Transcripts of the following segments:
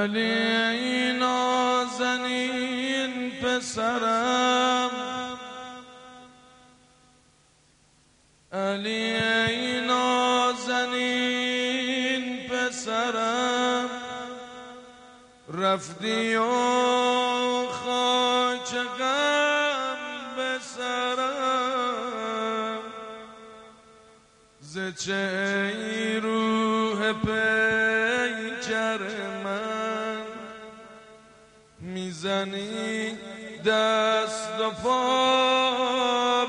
علی نازنین پسرم، علی نازنین پسرم، رفتی و خاک غم به سرم، ز چه ای روح پیکر من میزنی دست و پا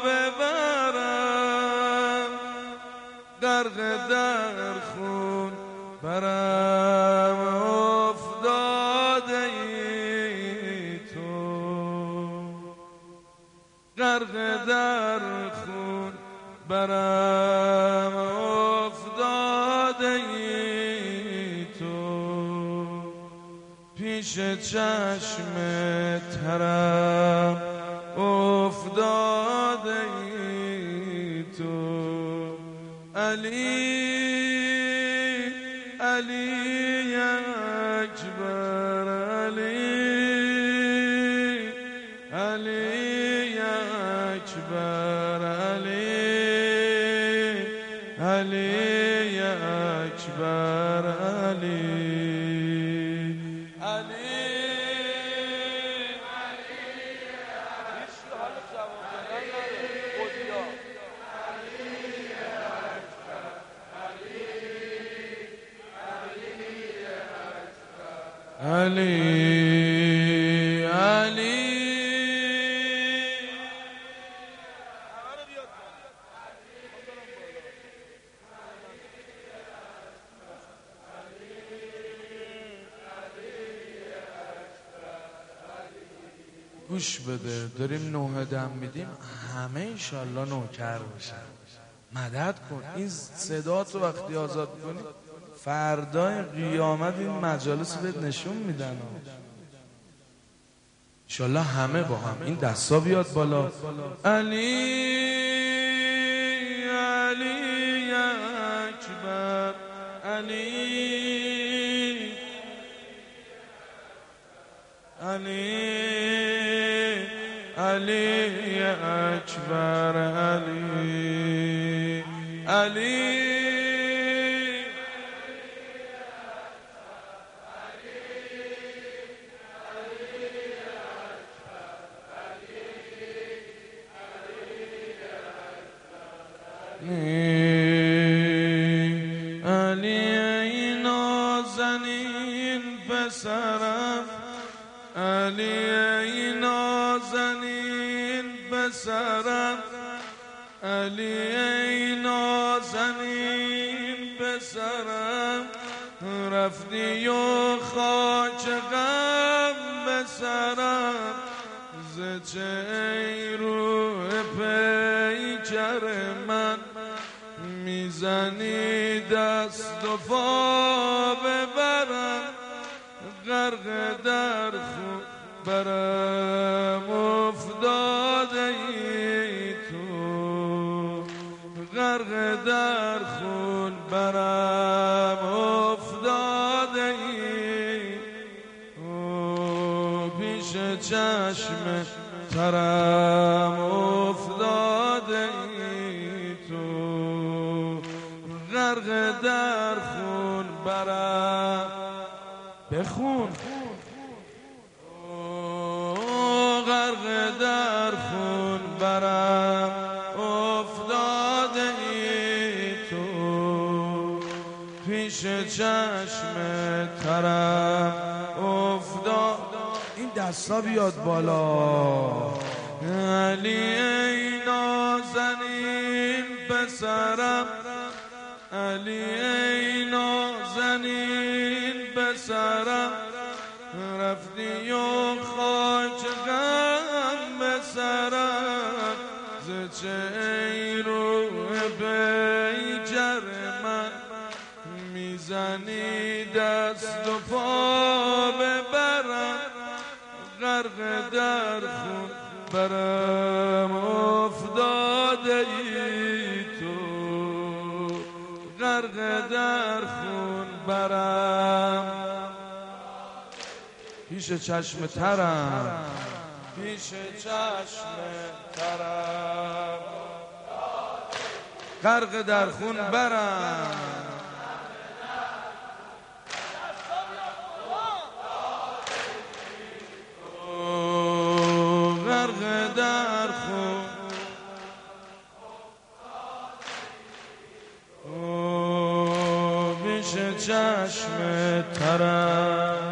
ببرم، غرق در خون برم افتاده ای تو، غرق در خون برم افتاده ای تو، پیش چشم ترم افتاده ای تو، علی علی اکبر، علی علی اکبر، علی علی اکبر، علی علی علی گوش بده، داریم نوحه دم میدیم، همه انشالله نوکر بشن. مدد کن این صدا تو وقتی آزاد کنی فردای قیامت این مجالس بهت نشون میدن. انشالله همه با هم این دستا بیاد بالا. علی علی اکبر، علی علی علی اکبر، علی علی علی نازنین پسرم، علی نازنین پسرم، علی نازنین پسرم، رفتی و خاک غم به سرم، ز چه ای روح پیکر من میزنی دست و پا ببرم، غرق در خون برم افتاده ای تو، غرق در خون برم افتاده ای تو، پیش چشم ترم افتاده ای تو، غرق در خون برم بخون، غرق در خون برم افتاده ای تو، پیش چشم ترم افتاده. این دستا بیاد بالا. علی ای نازنین پسرم، علی ای نازنین پسرم، رفتی و خاک غم به سرم، ز چه ای روح پیکر من میزنی دست و پا ببرم، غرق در خون برم افتاده ای تو، غرق در خون برم پیش چشم ترم، پیش چشم ترم، غرق در خون برم، غرق در خون، پیش چشم ترم.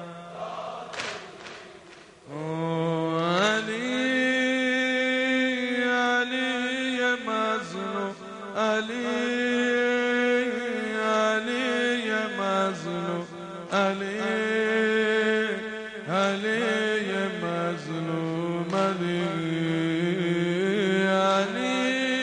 علی مظلوم، علی مظلوم، علی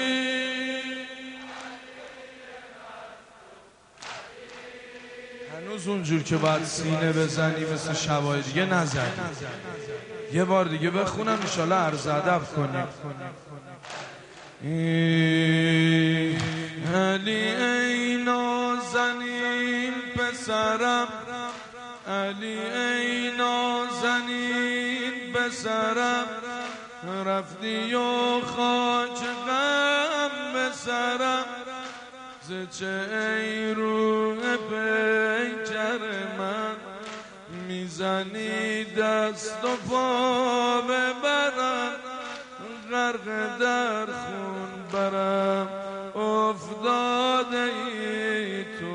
هنوز اونجور که باید سینه بزنی مثل شبای دیگه نزنی. یه بار دیگه بخونم انشالله عرض ادب کنیم. علی ای نازنین پسرم، علی ای نازنین پسرم، رفتی و خاک غم به سرم، ز چه ای روح پیکر من، میزنی دست و پا ببرم، غرق در خون برم افتاده ای تو،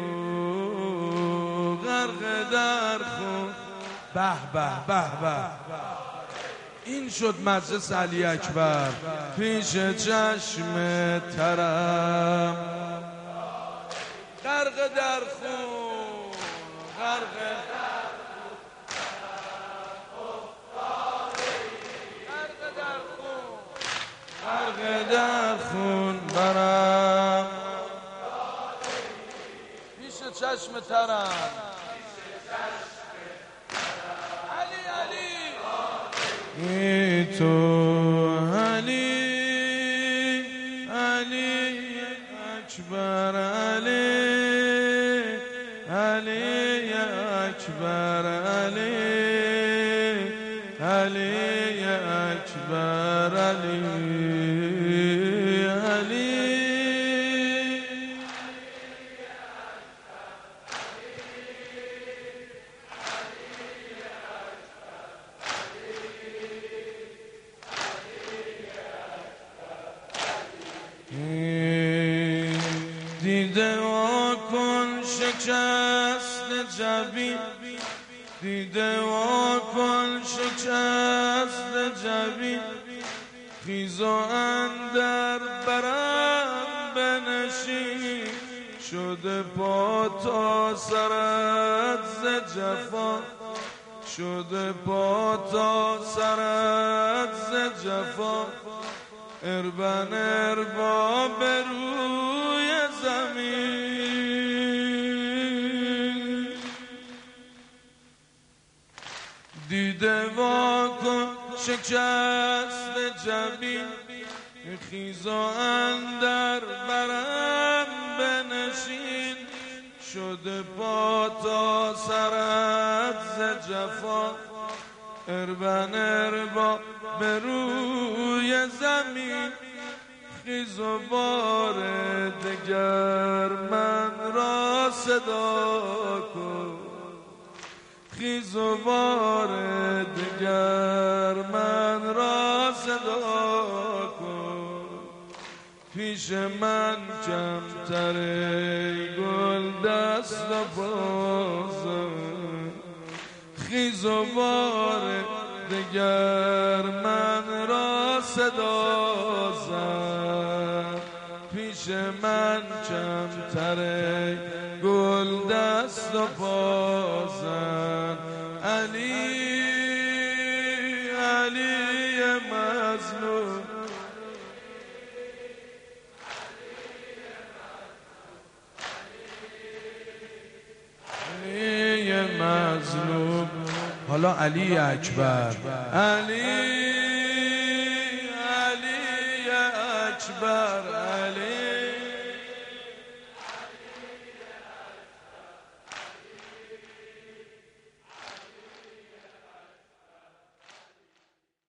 غرق در خون. به به به به، این شد مجلس علی اکبر پیش چشم ترم، غرق در خون، غرق در خون برم، پیش چشم ترم. علی علی تو، علی اکبر، علی اکبر، علی اکبر، علی دیده وا کن شکست جبین، دیده وا کن شکست جبین، خیز و اندر برم بنشین، شده پا تا سرت ز جفا، شده پا تا سرت ز جفا، اربن اربا به روی زمین، دیده وا کن شکست جبین، خیز و اندر برم بنشین، شده پا تا سرت ز جفا، اربن اربا به روی زمین، خیز و بار دگر من را صدا کن، خیز و بار دگر من را صدا کن، پیش من کمتر گل دست و بازم، خیز و بار دگر من را صدا زن، پیش من کمتر گل دست و بازم. علی مظلوم، علی مظلوم، حالا علی اکبر، علی اکبر، علی